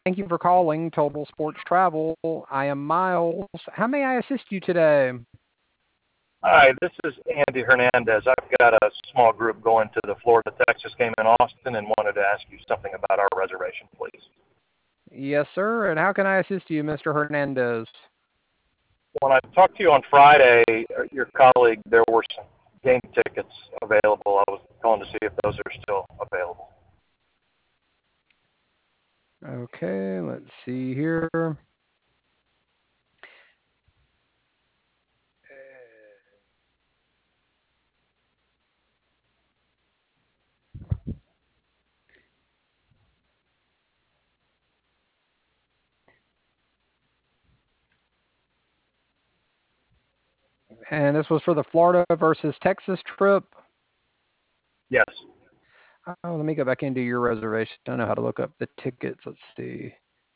Thank you for calling Total Sports Travel. I am Miles. How may I assist you today? Hi, this is Andy Hernandez. I've got a small group going to the Florida-Texas game in Austin and wanted to ask you something about our reservation, please. Yes, sir. And how can I assist you, Mr. Hernandez? When I talked to you on Friday, your colleague, there were some game tickets available. I was calling to see if those are still available. Okay, let's see here. And this was for the Florida versus Texas trip. Yes. Oh, let me go back into your reservation. I don't know how to look up the tickets. Let's see.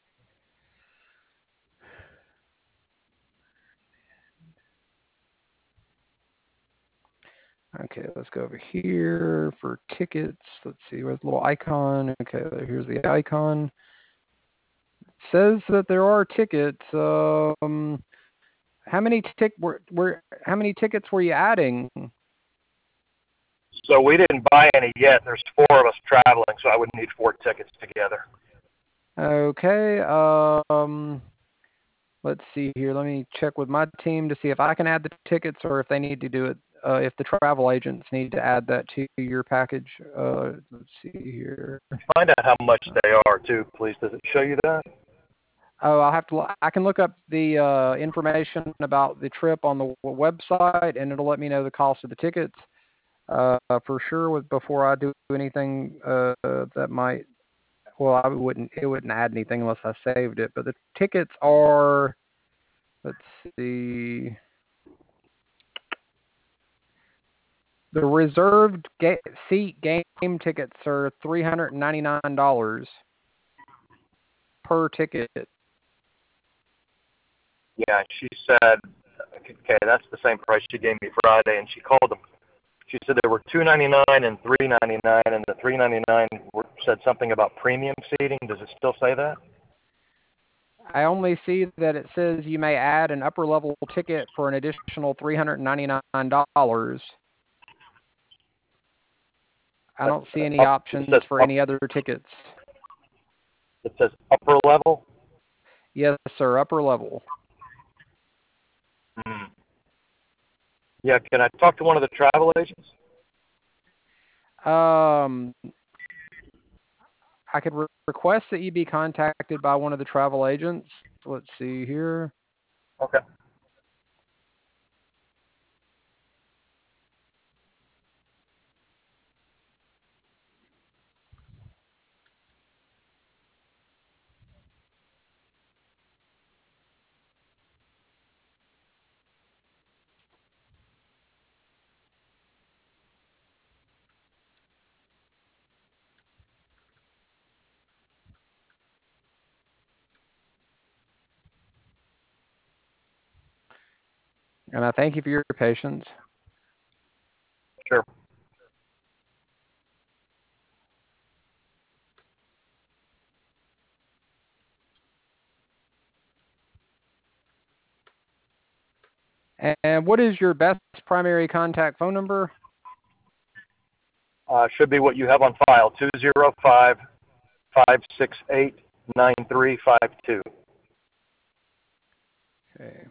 Okay, let's go over here for tickets. Let's see, where's the little icon? Okay, here's the icon. It says that there are tickets. How many how many tickets were you adding? So we didn't buy any yet. There's 4 of us traveling, so I would need 4 tickets together. Okay. Let's see here. Let me check with my team to see if I can add the tickets or if they need to do it. If the travel agents need to add that to your package. Let's see here. Find out how much they are too, please. Does it show you that? Oh, I can look up the information about the trip on the website, and it'll let me know the cost of the tickets for sure. Before I do anything that might, well, it wouldn't add anything unless I saved it. But the tickets are, let's see, the reserved seat game tickets are $399 per ticket. Yeah, she said, okay, that's the same price she gave me Friday, and she called them. She said there were $299 and $399, and the $399 said something about premium seating. Does it still say that? I only see that it says you may add an upper level ticket for an additional $399. I don't see any options for any other tickets. It says upper level? Yes, sir, upper level. Yeah, can I talk to one of the travel agents? I could request that you be contacted by one of the travel agents. Let's see here. Okay. And I thank you for your patience. Sure. And what is your best primary contact phone number? Should be what you have on file, 205-568-9352. Okay.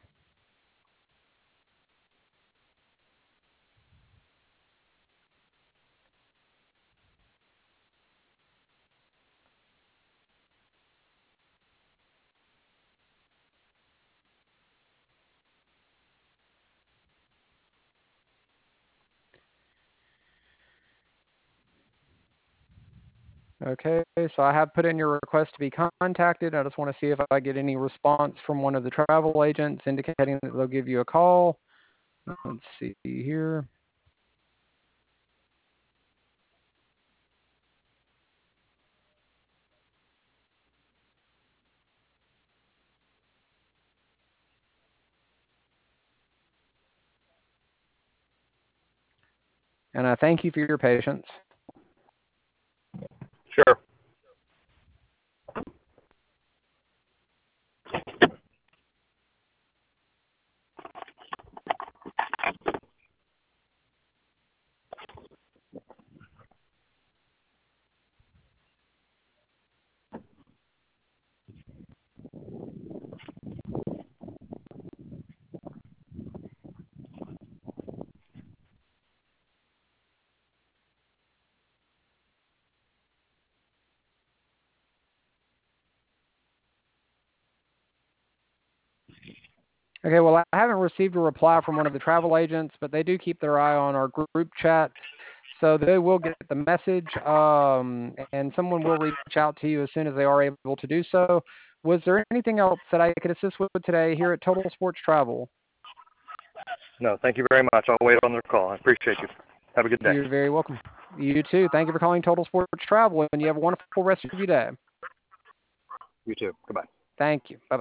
Okay, so I have put in your request to be contacted. I just want to see if I get any response from one of the travel agents indicating that they'll give you a call. Let's see here. And I thank you for your patience. Sure. Okay, well, I haven't received a reply from one of the travel agents, but they do keep their eye on our group chat, so they will get the message, and someone will reach out to you as soon as they are able to do so. Was there anything else that I could assist with today here at Total Sports Travel? No, thank you very much. I'll wait on their call. I appreciate you. Have a good day. You're very welcome. You too. Thank you for calling Total Sports Travel, and you have a wonderful rest of your day. You too. Goodbye. Thank you. Bye-bye.